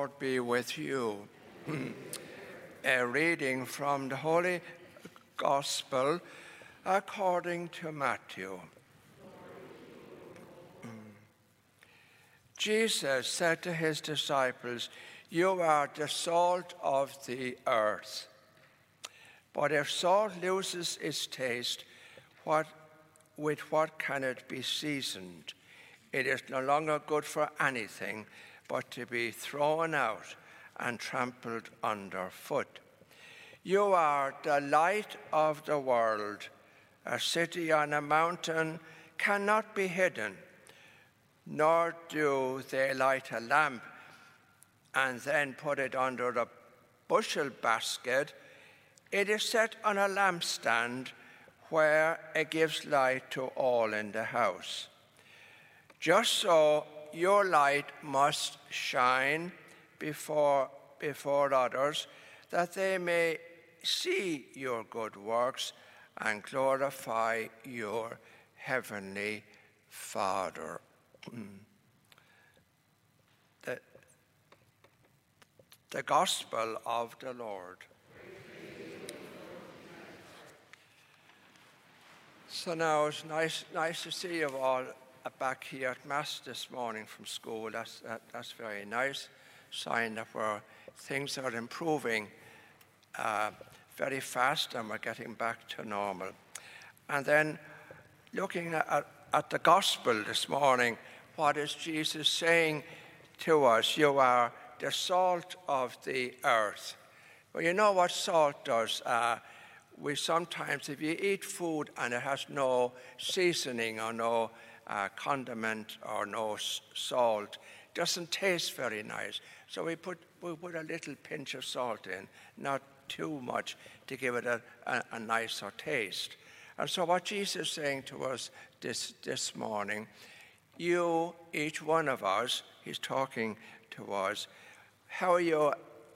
Lord be with you. A reading from the Holy Gospel according to Matthew. Jesus said to his disciples, "You are the salt of the earth. But if salt loses its taste, with what can it be seasoned? It is no longer good for anything but to be thrown out and trampled underfoot. You are the light of the world. A city on a mountain cannot be hidden, nor do they light a lamp and then put it under a bushel basket. It is set on a lampstand where it gives light to all in the house. Just so your light must shine before others, that they may see your good works and glorify your heavenly Father." The Gospel of the Lord. So now it's nice to see you all back here at Mass this morning from school. That's very nice. Sign that things are improving very fast and we're getting back to normal. And then looking at the Gospel this morning, what is Jesus saying to us? You are the salt of the earth. Well, you know what salt does? We sometimes, if you eat food and it has no seasoning or no condiment or no salt, it doesn't taste very nice. So we put a little pinch of salt in, not too much, to give it a nicer taste. And so what Jesus is saying to us this morning, each one of us, he's talking to us, how you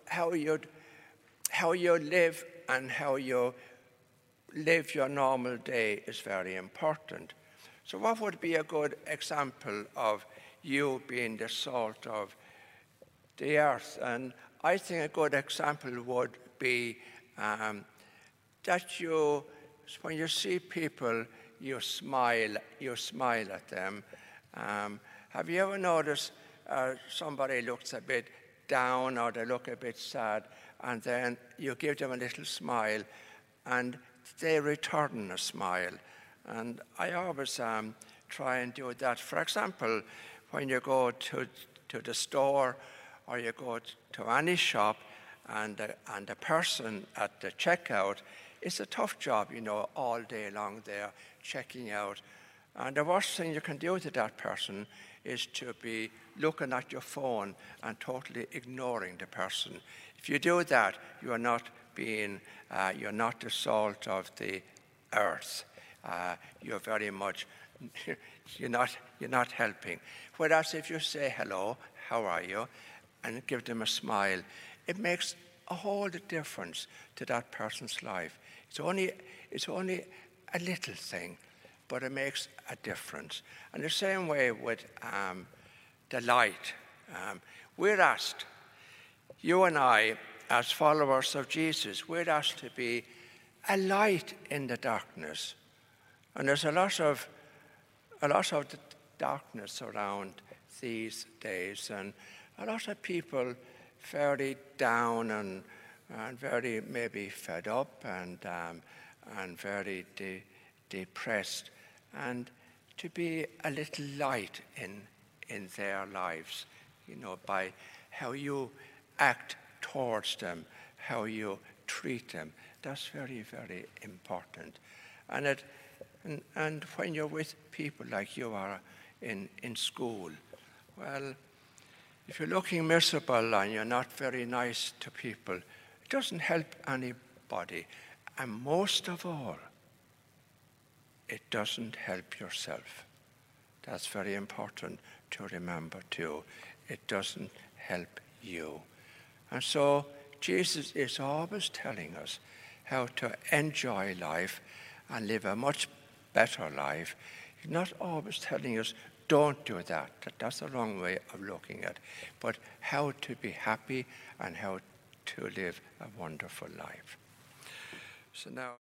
live and how you live your normal day is very important. So what would be a good example of you being the salt of the earth? And I think a good example would be that when you see people, you smile at them. Have you ever noticed somebody looks a bit down or they look a bit sad, and then you give them a little smile and they return a smile? And I always try and do that. For example, when you go to the store or you go to any shop and the person at the checkout, it's a tough job, all day long there checking out. And the worst thing you can do to that person is to be looking at your phone and totally ignoring the person. If you do that, you're not the salt of the earth. You're very much, you're not helping. Whereas if you say hello, how are you, and give them a smile, it makes a whole difference to that person's life. It's only a little thing, but it makes a difference. And the same way with the light. We're asked, you and I, as followers of Jesus, we're asked to be a light in the darkness. And there's a lot of darkness around these days, and a lot of people very down and very maybe fed up and very depressed. And to be a little light in their lives, by how you act towards them, how you treat them. That's very, very important. And when you're with people like you are in school, well, if you're looking miserable and you're not very nice to people, it doesn't help anybody. And most of all, it doesn't help yourself. That's very important to remember too. It doesn't help you. And so Jesus is always telling us how to enjoy life and live a much better life. He's not always telling us don't do that. That's the wrong way of looking at it. But how to be happy and how to live a wonderful life. So now.